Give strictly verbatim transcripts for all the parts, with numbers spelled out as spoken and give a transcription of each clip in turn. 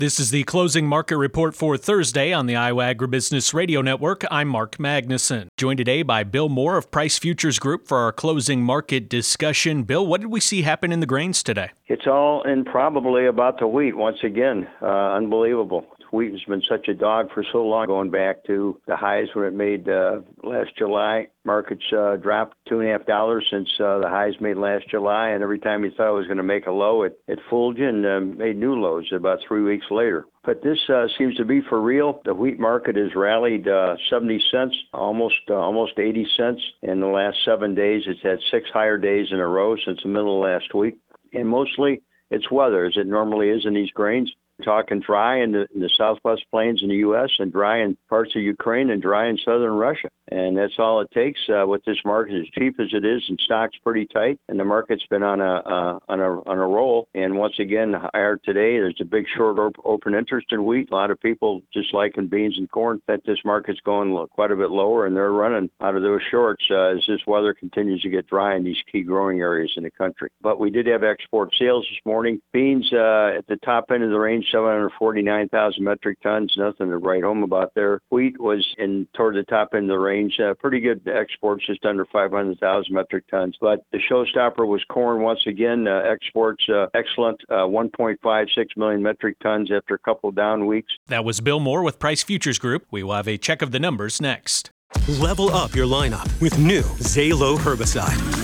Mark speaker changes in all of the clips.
Speaker 1: This is the closing market report for Thursday on the Iowa Agribusiness Radio Network. I'm Mark Magnuson, joined today by Bill Moore of Price Futures Group for our closing market discussion. Bill, what did we see happen in the grains today?
Speaker 2: It's all improbably about the wheat once again. Uh, unbelievable. Wheat has been such a dog for so long, going back to the highs when it made uh, last July. Markets uh, dropped two and a half dollars since uh, the highs made last July, and every time you thought it was going to make a low, it, it fooled you and uh, made new lows about three weeks later. But this uh, seems to be for real. The wheat market has rallied uh, seventy cents, almost uh, almost eighty cents in the last seven days. It's had six higher days in a row since the middle of last week, and mostly it's weather, as it normally is in these grains. Talking dry in the, in the southwest plains in the U S and dry in parts of Ukraine and dry in southern Russia. And that's all it takes uh, with this market, as cheap as it is, and stock's pretty tight. And the market's been on a uh, on a on a roll. And once again, higher today. There's a big short op- open interest in wheat. A lot of people just like in beans and corn that this market's going quite a bit lower, and they're running out of those shorts uh, as this weather continues to get dry in these key growing areas in the country. But we did have export sales this morning. Beans uh, at the top end of the range, seven hundred forty-nine thousand metric tons, nothing to write home about there. Wheat was in toward the top end of the range, uh, pretty good exports, just under five hundred thousand metric tons. But the showstopper was corn once again. Uh, exports uh, excellent, uh, one point five six million metric tons after a couple of down weeks.
Speaker 1: That was Bill Moore with Price Futures Group. We will have a check of the numbers next.
Speaker 3: Level up your lineup with new Zalo herbicide.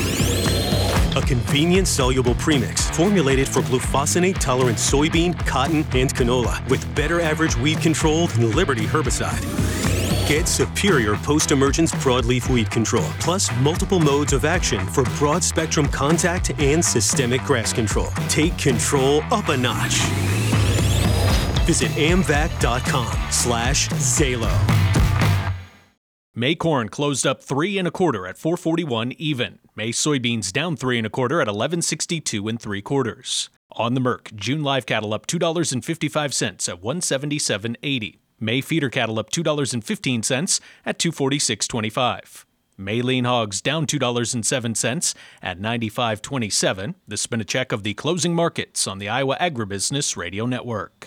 Speaker 3: A convenient soluble premix formulated for glufosinate-tolerant soybean, cotton, and canola with better average weed control than Liberty herbicide. Get superior post-emergence broadleaf weed control, plus multiple modes of action for broad-spectrum contact and systemic grass control. Take control up a notch. Visit amvac.com slash Zalo.
Speaker 1: May corn closed up three and a quarter at four forty-one even. May soybeans down three and a quarter at eleven sixty-two and three quarters. On the Merc, June live cattle up two dollars and fifty-five cents at one seventy-seven eighty. May feeder cattle up two dollars and fifteen cents at two forty-six twenty-five. May lean hogs down two dollars and seven cents at ninety-five twenty-seven. This has been a check of the closing markets on the Iowa Agribusiness Radio Network.